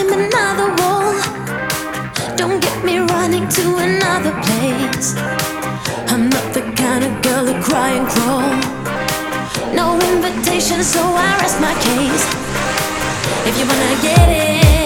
climb another wall. Don't get me running to another place. I'm not the kind of girl to cry and crawl. No invitation, so I rest my case. If you wanna get it,